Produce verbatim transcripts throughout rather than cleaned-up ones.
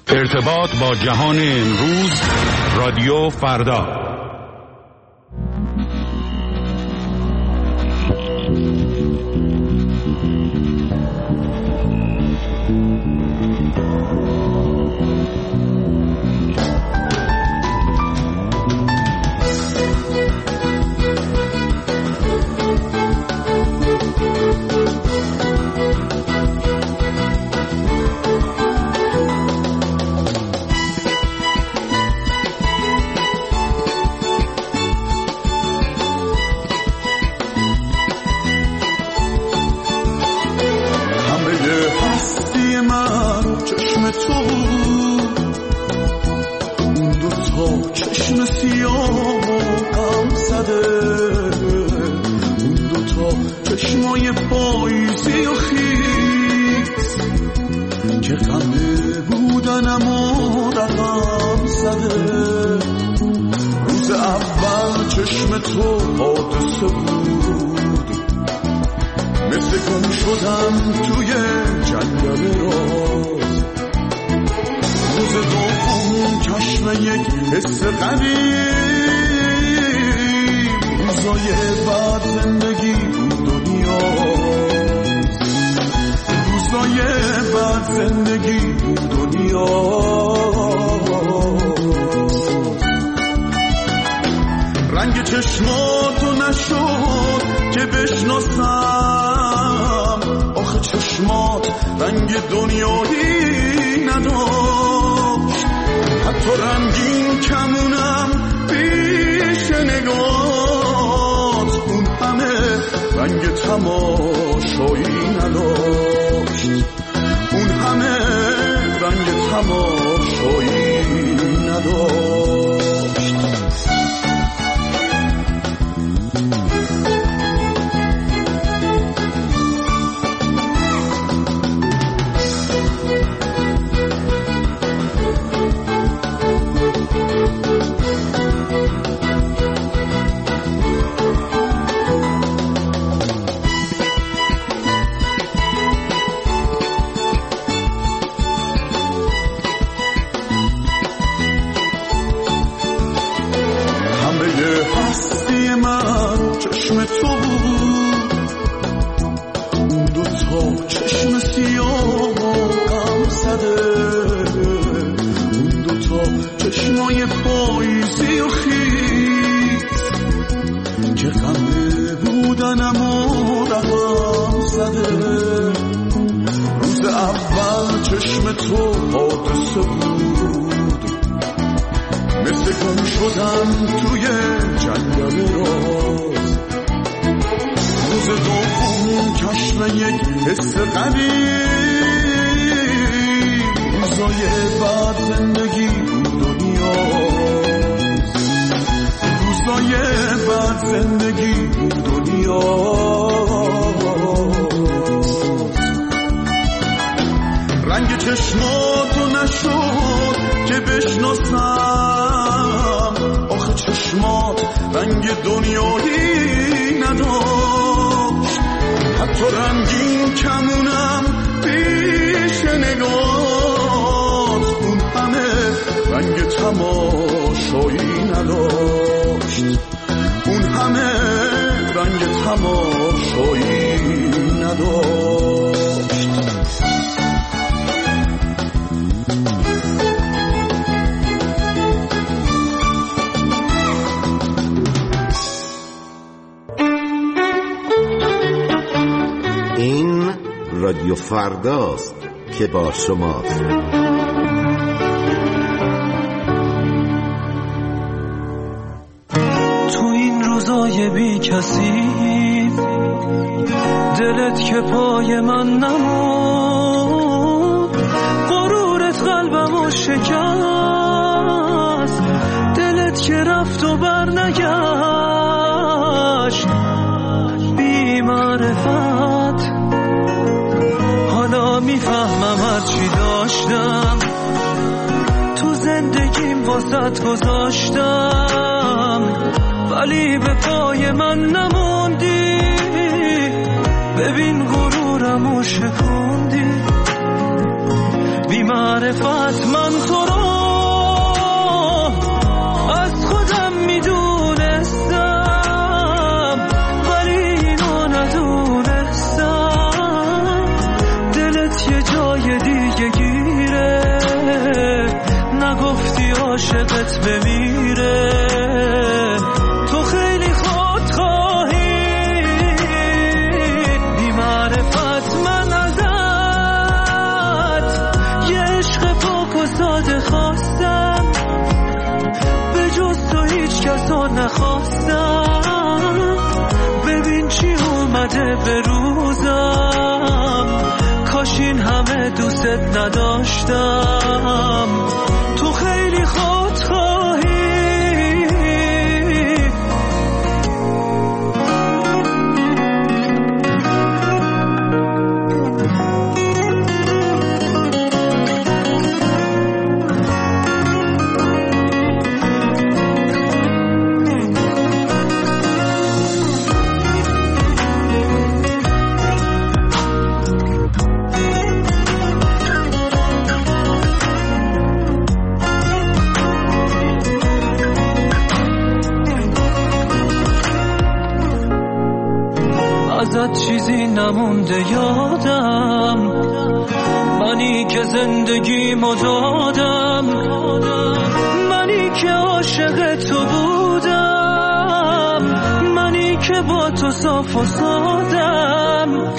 ارتباط با جهان امروز، رادیو فردا. این رادیو فرداست که با شماست. تو این روزای بی کسی دلت که پای من نمود، غرورت قلبمو شکست، دلت که رفت و بر نگشت بی معرفت. حالا میفهمم هرچی داشتم تو زندگیم واسط گذاشتم، ولی به پای من نموندی. ببین غرورمو شکوندی، بی معرفت من تو رو از خودم میدونستم، ولی اینو ندونستم دلت یه جای دیگه گیره، نگفتی عاشقت بمیره. تو خیلی خودخواهی، بی معرفت من ازت یه عشق پاک و ساده خواستم، به جز تو هیچ کسا نخواستم. ببین چی اومده به روزم، کاش این همه دوست نداشتم. تو خیلی خودخواهی. ازت چیزی نمونده یادم، منی که زندگیمو دادم، منی که عاشق تو بودم، منی که با تو صاف و سادم.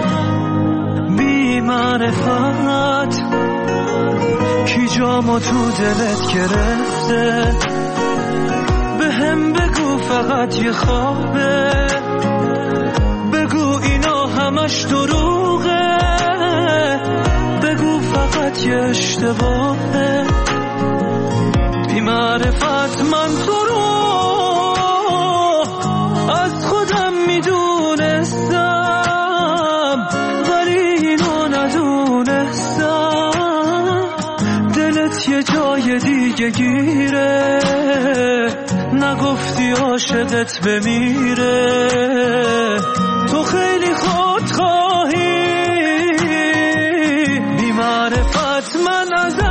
بی معرفت کی جامو تو دلت گرفته، به هم بگو فقط یه خوابه، بگو اینا همش دروغه، بگو فقط یه اشتباهه. بی معرفت من تو رو از خودم میدونستم، ولی اینو ندونستم دلت یه جای دیگه گیره، نگفتی عاشقت بمیره. تو خیلی خودخواهی، بی معرفت من ازت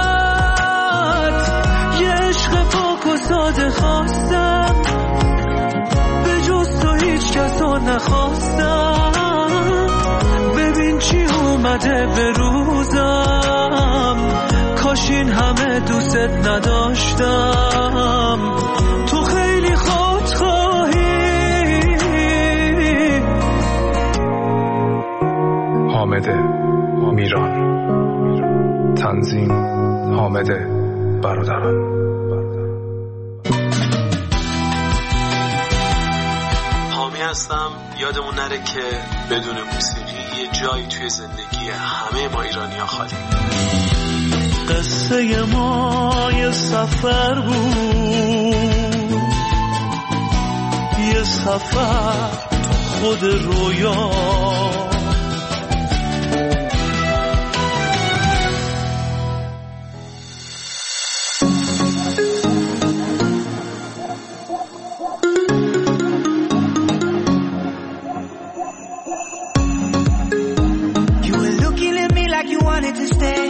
یه عشق پاک و ساده خواستم، به جز تو هیچ کسا نخواستم. ببین چی اومده به روزم، کاش این همه دوست نداشتم. تو خیلی خودخواهی. حامد میران، تنظیم حامد برادران. حامی هستم. یادمون نره که بدون موسیقی یه جایی توی زندگی همه ما ایرانی‌ها خالی. قصه ما یه سفر بود، یه سفر خود رویا، To stay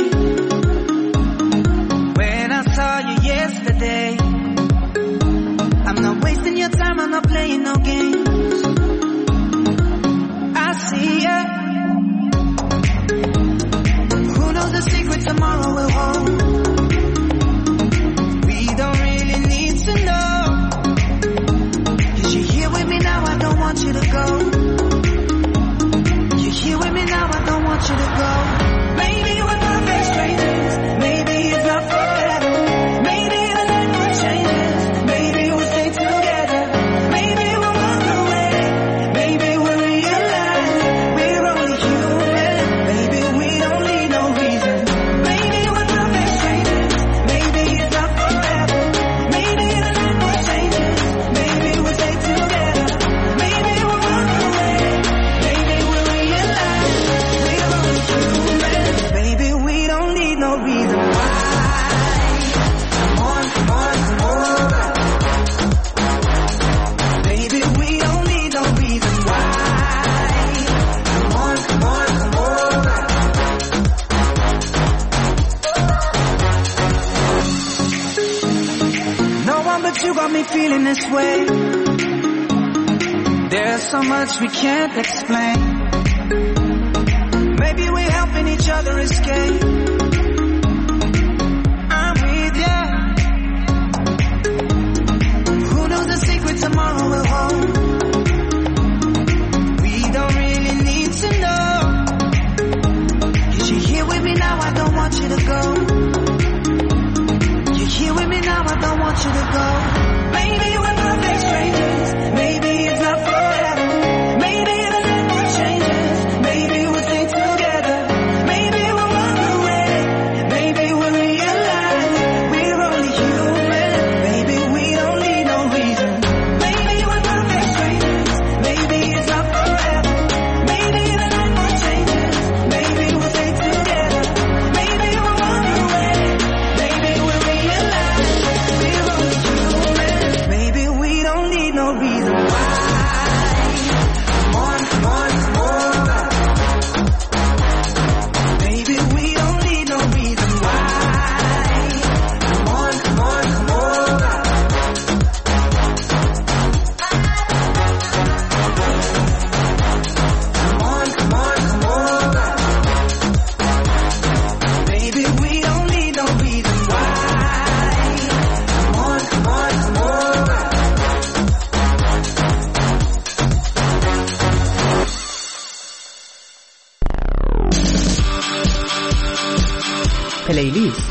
when I saw you yesterday. I'm not wasting your time, I'm not playing no games. I see you Guess you got me feeling this way. There's so much we can't explain. Maybe we're helping each other escape. I'm with ya. Who knows the secret tomorrow will hold? We don't really need to know. Cause you're here with me now, I don't want you to go. You're here with me now, I don't want you to go. Maybe we're perfect strangers. Maybe it's not forever. Maybe the never changes. Maybe we'll stay together. Maybe we'll run away. Maybe we'll realize we're only human. Maybe we don't need no reason. Maybe we're perfect strangers. Maybe it's not forever. Maybe the never changes. Maybe we'll stay together. Maybe we'll run away. Maybe we'll realize we're only human. Maybe we don't need no reason why. Come on, come on, come over. Maybe we don't need no reason why. Come on, come on, come over. Come on, come on, come over. Maybe we don't need no reason why. Come on, come on, come over. پلیلیست.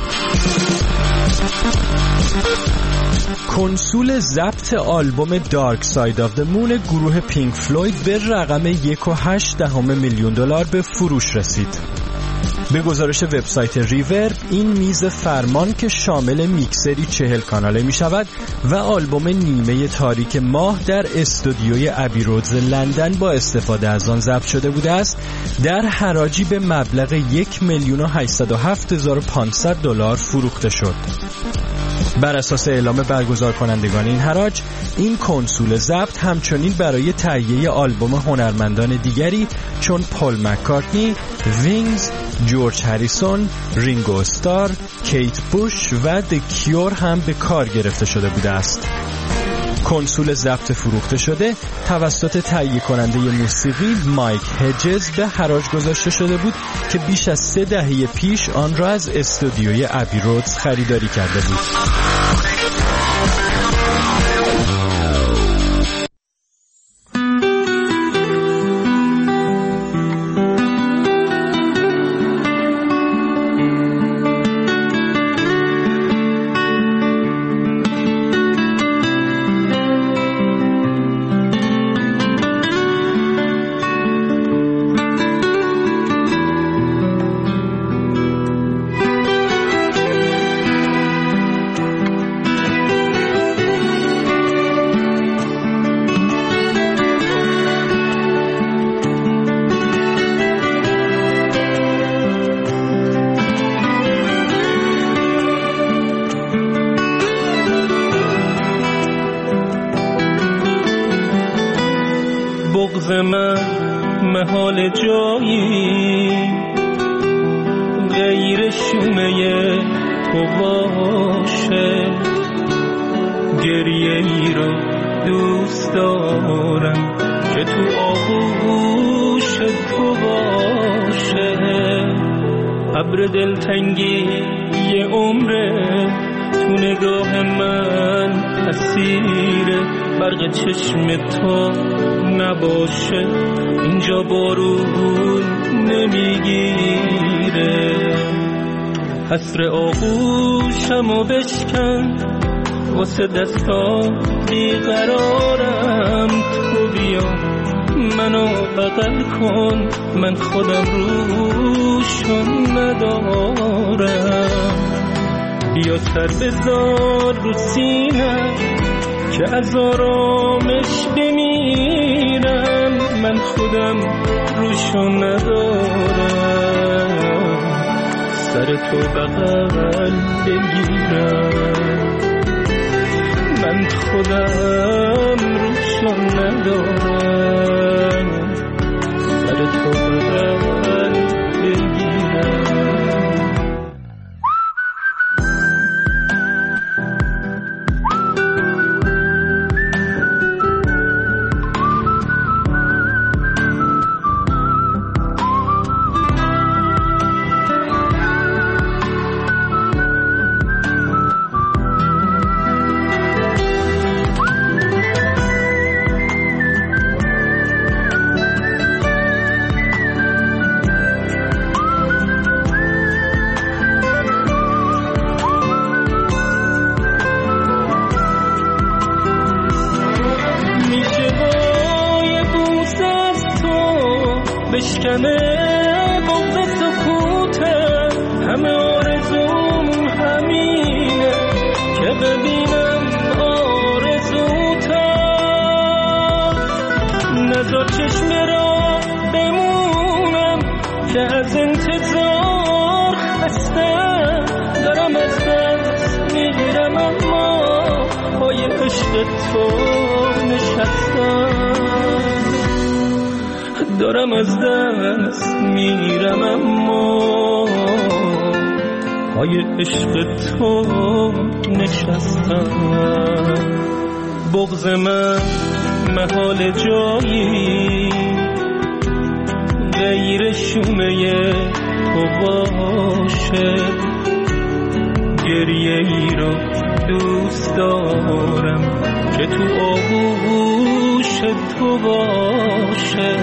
کنسول ضبط آلبوم دارک ساید آف د مون گروه پینک فلوید به رقم یک و هشت دهم میلیون دلار به فروش رسید. به گزارش وبسایت ریورب این میز فرمان که شامل میکسری چهل کاناله می شود و آلبوم نیمه تاریک ماه در استودیوی ابی رودز لندن با استفاده از آن ضبط شده بوده است در حراجی به مبلغ یک میلیون و هشتصد و هفت هزار و پانصد دلار فروخته شد. بر اساس اعلام برگزار کنندگان این حراج، این کنسول ضبط همچنین برای تهیه آلبوم هنرمندان دیگری چون پل مکارتنی، وینگز، جورج هریسون، رینگو استار، کیت بوش و دکیور هم به کار گرفته شده بوده است. کنسول ضبط فروخته شده توسط تهیه کننده موسیقی مایک هجز به حراج گذاشته شده بود که بیش از سه دهه پیش آن را از استودیوی ابی رودز خریداری کرده بود. بغض من محال جایی غیر شومه تو باشه، گریه ای رو دوست دارم که تو آغوش تو باشه. ابر دلتنگی یه عمره تو نگاه من اسیره، برق چشم تو نباشه اینجا بارون نمیگیره. حسر آغوشمو بشکن واسه دستا بیقرارم، تو بیا منو بغل کن من خودم روشون ندارم. بیا سر بذار رو سینه که از آرامش بمیرم، من خودم روشو ندارم. سر تو بغل بگیرم من خودم روشو ندارم. سر تو بغل بگیرم. میرم اما پای عشق تو نشستم، دارم از دست میرم اما پای عشق تو نشستم. بغض من محال جایی غیر شونه تو باشه، گریه ای رو دوست دارم که تو آغوش تو باشه.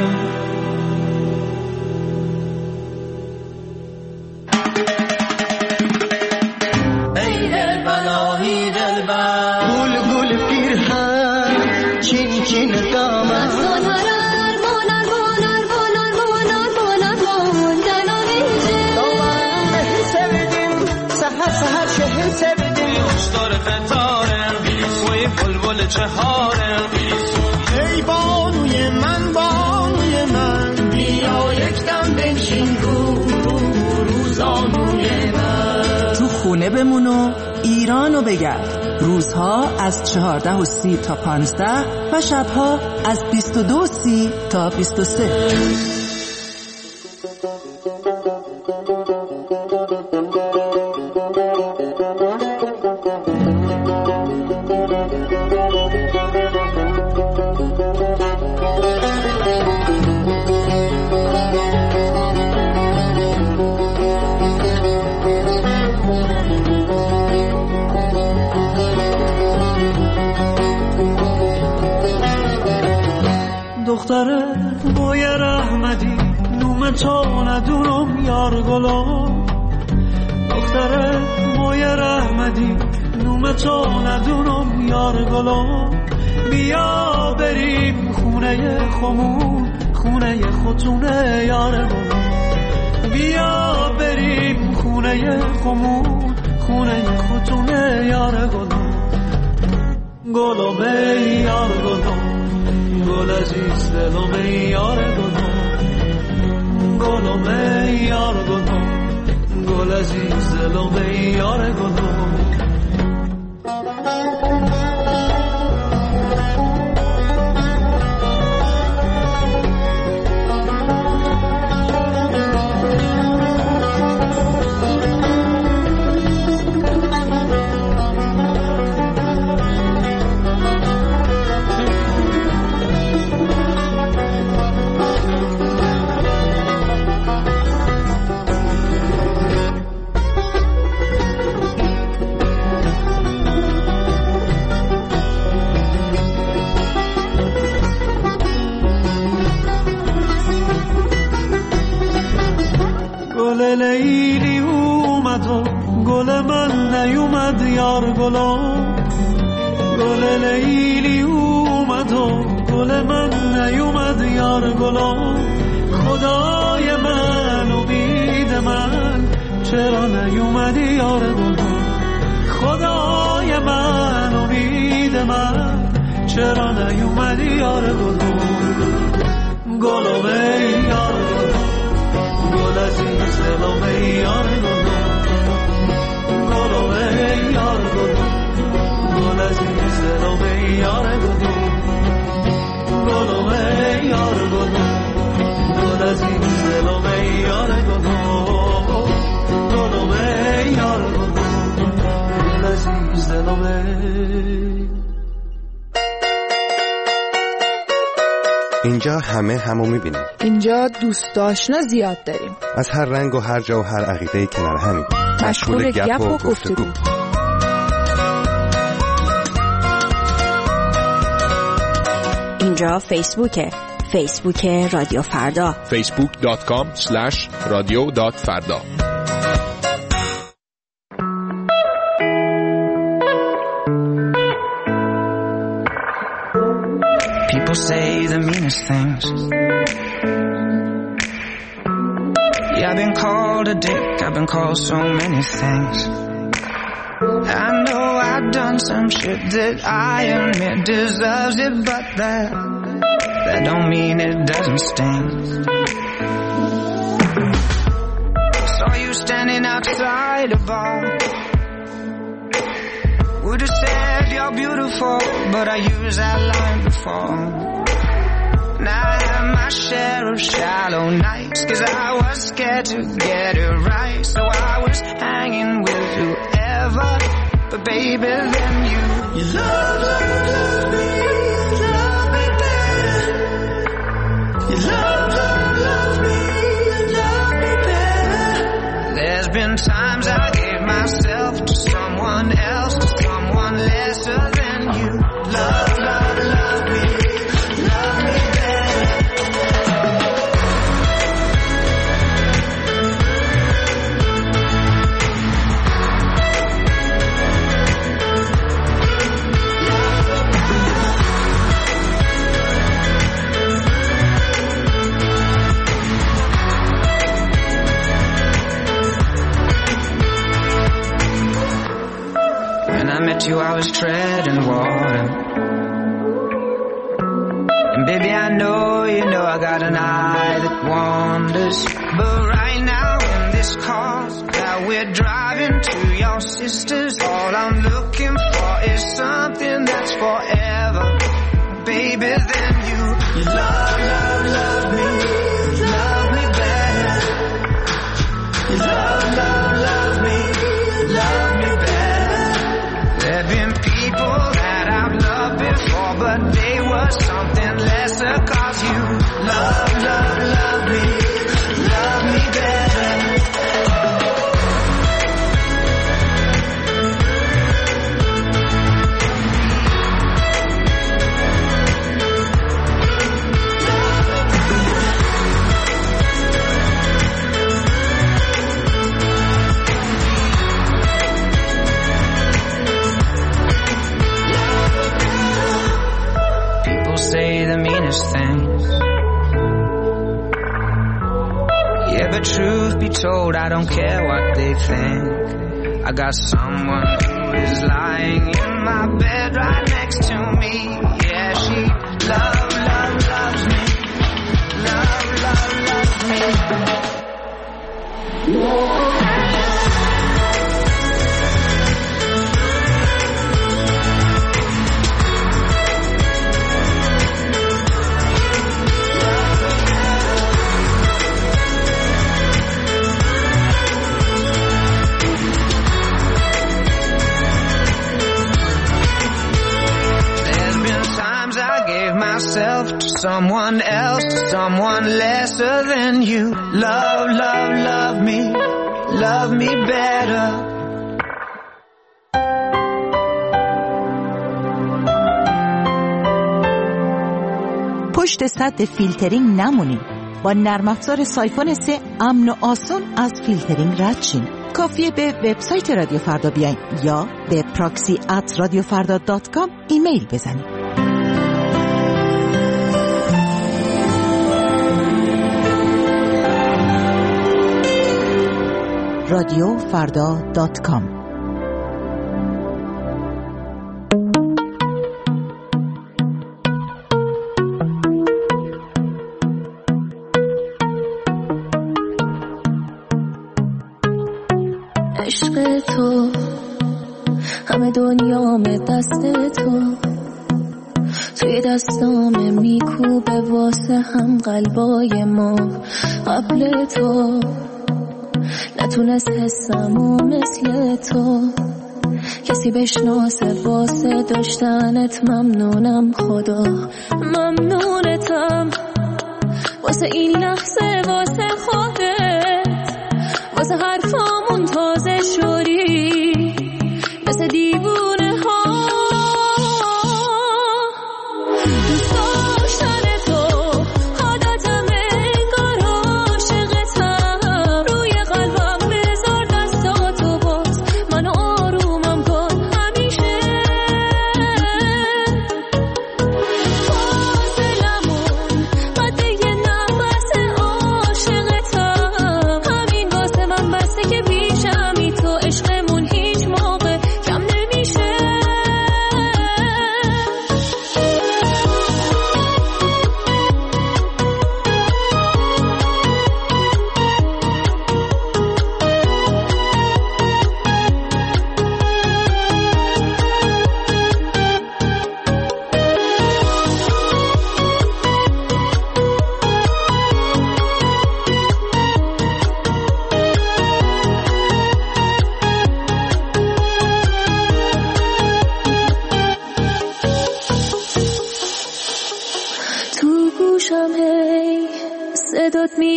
ای دل بلایی دل بر گل گل پیرهن چین چین دامن چهارم ای بانوی من بانوی من بیا یک دم بنشین رو رو روزانوی من. تو خونه بمون و ایرانو بگرد. روزها از چهارده و سی تا پانزده و شبها از بیست و دو و سی تا بیست و سه. دختره بای رحمتی نوم تو ندونم یار گلم، دختره بای رحمتی نوم تو ندونم یار گلم. بیا بریم خونه خمون خونه خودتونه یار گلم، بیا بریم خونه خمون خونه خودتونه یار گلم. گلم ای یار گلم گل عزیز دلم ای یار گلم، گلم ای یار گلم گل عزیز دلم ای یار گلم. لیلی اومد و گل من نیومد یار گلم، گل لیلی اومد و گل من نیومد یار گلم. خدای من امید من چرا نیومدی یار گلم، خدای من امید من چرا نیومدی یار گلم. گلم ای یار گلم گل عزیز دلم ای یار گلم، گلم ای یار گلم گل عزیز دلم ای یار گلم، گلم ای یار گلم گل عزیز دلم ای یار گلم، گلم ای یار گلم گل عزیز دلم ای. اینجا همه همو میبینیم. اینجا دوست آشنا زیاد داریم. از هر رنگ و هر جا و هر عقیده‌ای کنار همیم. مشغول گپ و گفتگو. اینجا فیسبوکه. فیسبوک رادیو فردا. فیسبوک دات کام اسلش رادیو دات فردا. People say the meanest things. Yeah, I've been called a dick, I've been called so many things. I know I've done some shit that I admit deserves it, but that, that don't mean it doesn't sting. Saw you standing outside a bar, would have said you're beautiful, but I used that line before. Now I have my share of shallow nights, cause I was scared to get it right. So I was hanging with whoever, but baby then you You love, love, love me, love me better. You love, love, love me, love me better. There's been times I gave myself to someone else, to someone lesser than you. Love, love, love me, love me better. When I met you, I was treading water. And baby, I know, you know, I got an eye that wanders. But right now in this car that we're driving to your sister's, all I'm looking for is something that's forever. Baby, then you, you love, love, love me, love me better. You love, love, love me, love me better. There've been people that I've loved before, but they were something lesser, cause you love, love, love me, love me better. Say the meanest things. Yeah, but truth be told, I don't care what they think. I got someone who is lying in my bed right next to me. Yeah, she love, love, loves me. Love, love, loves me. Myself to someone else, to someone lesser than you. Love, love, love me, love me better. پشت سد فیلترینگ نمونیم. با نرم افزار سایفون سه امن و آسان از فیلترینگ رد شین. کافیه به وبسایت رادیو فردا بیاین یا به پراکسی ات رادیو فردا دات کام ایمیل بزنید. رادیو فردا دات کام. عشق تو همه دنیام دست تو، توی دستام میکوبه واسه هم قلبای ما. قبل تو نتونست حسمو مثل تو کسی بشناسه، واسه داشتنت ممنونم خدا. ممنونتم واسه این لحظه، واسه خودت، واسه حرفامون تازه شدی مثل دیوونه ها. دوست داشتن تو عادتم، انگار عاشقتم. روی قلبم بذار دستاتو باز، منو آرومم کن همیشه. فاصلمون قد یه نفس عاشقتم، همین واسه من بسته که پیشمی تو.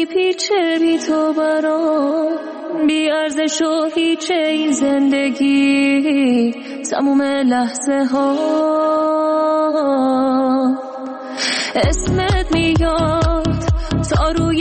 میپیچه بی تو برام، بی ارزش و هیچه این زندگی، تموم لحظه ها اسمت میاد تا روی